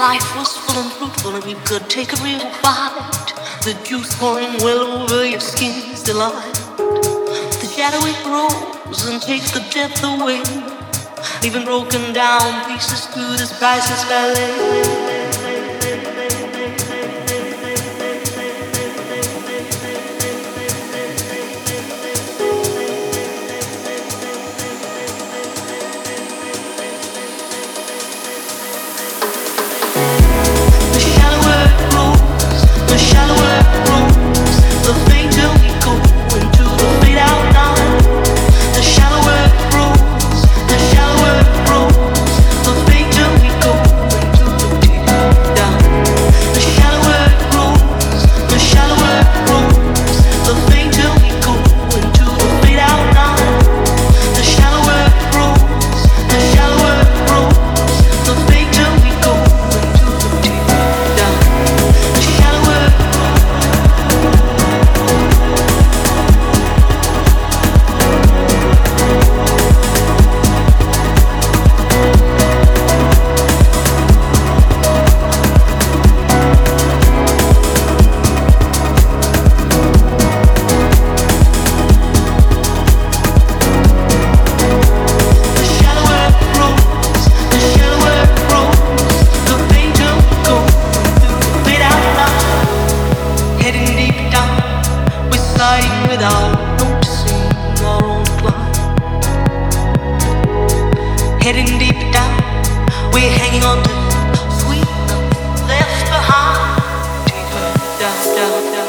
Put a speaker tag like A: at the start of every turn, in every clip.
A: life was full and fruitful and you could take a real bite. The juice pouring well over your skin's delight. The shadow it grows and takes the depth away, leaving broken down pieces through this priceless ballet. Heading deep down, we're hanging on to sweet love left behind. Deeper down, down, down,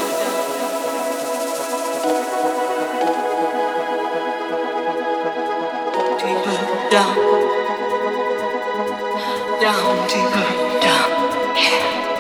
A: down. Deeper down, down, deeper down. Yeah.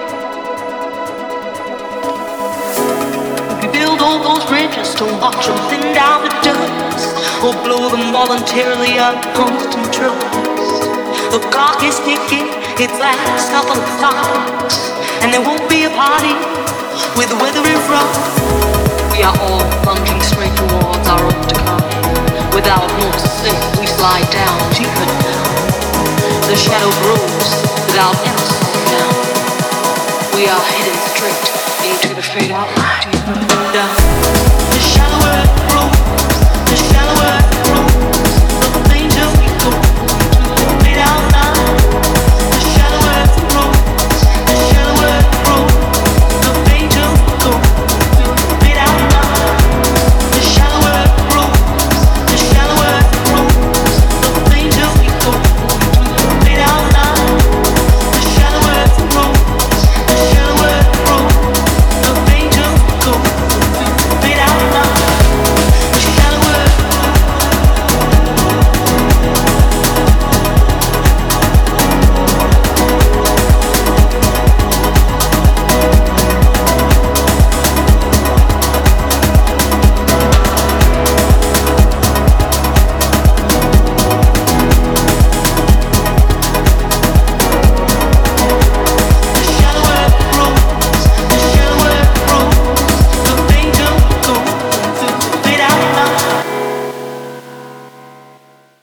A: We build all those bridges to watch them thin down to dust, or blow them voluntarily out of constant trust. The clock is ticking, its last couple of clocks, and there won't be a party with the weather is rough. We are all plunging straight towards our own decline. Without more to say, we slide down deeper down. The shadow grows without ever slowing down. We are heading straight into the fade out, deeper down.